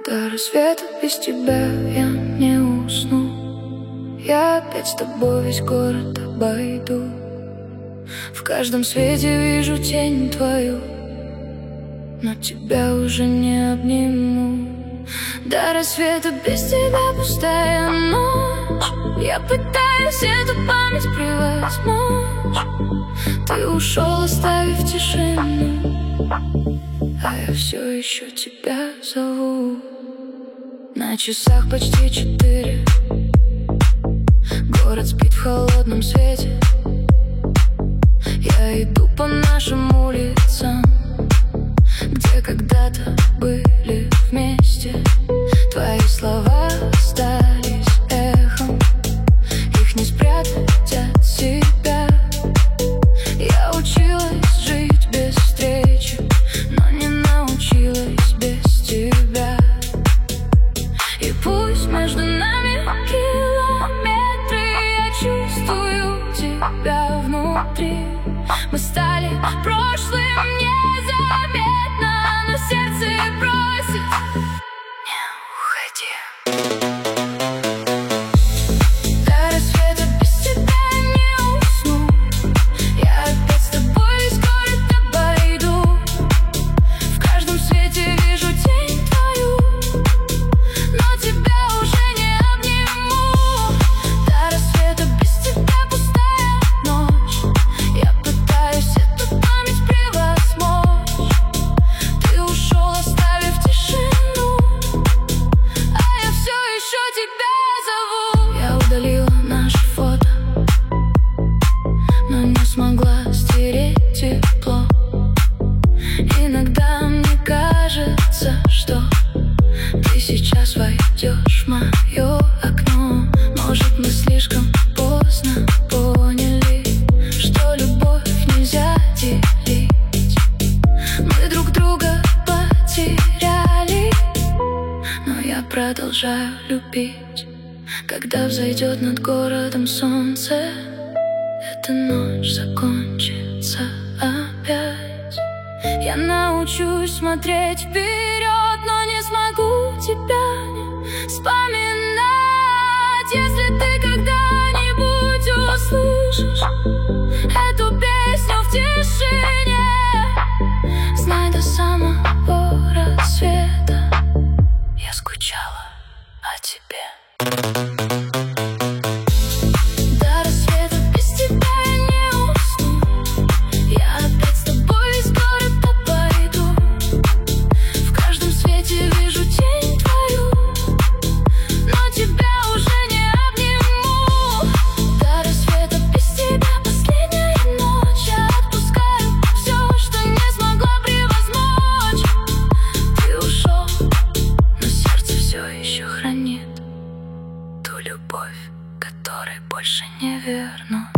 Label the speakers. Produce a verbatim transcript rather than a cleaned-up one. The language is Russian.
Speaker 1: До рассвета без тебя я не усну. Я опять с тобой весь город обойду. В каждом свете вижу тень твою, но тебя уже не обниму. До рассвета без тебя пустая ночь. Я пытаюсь эту память превозмочь. Ты ушел, оставив тишину, а я все еще тебя зову. На часах почти четыре. Город спит в холодном свете. Я иду по нашим улицам, где когда-то были вместе. Твои слова остались эхом, их не спрятать от себя. Я училась жить без встречи, но не научилась без тебя. И пусть между нами километры, я чувствую тебя внутри. Мы стали прошлым незаметно, но сердце просит: не уходи. До рассвета без тебя не усну. Я опять с тобой весь город обойду. В каждом свете вижу тень твою, но тебя уже не обниму. До рассвета без тебя пустая ночь. Я пытаюсь эту память превозмочь. Ты ушел, оставив тишину, а я все еще тебя зову. Я удалила наше фото, но не смогла стереть тепло. Иногда мне кажется, что ты сейчас войдешь в мое окно. Может, мы слишком поздно поняли, что любовь нельзя делить. Мы друг друга потеряли, но я продолжаю любить. Когда взойдет над городом солнце, эта ночь закончится опять. Я научусь смотреть вперед, но не смогу тебя не вспоминать. Если ты когда-нибудь услышишь эту песню в тишине, знай, до самого рассвета я скучала о тебе. До рассвета без тебя я не усну. Я опять с тобой весь город обойду. В каждом свете вижу тень твою, но тебя уже не обниму. До рассвета без тебя последняя ночь. Я отпускаю все, что не смогла превозмочь. Ты ушел, но сердце все еще хранит ту любовь, которой больше не верну.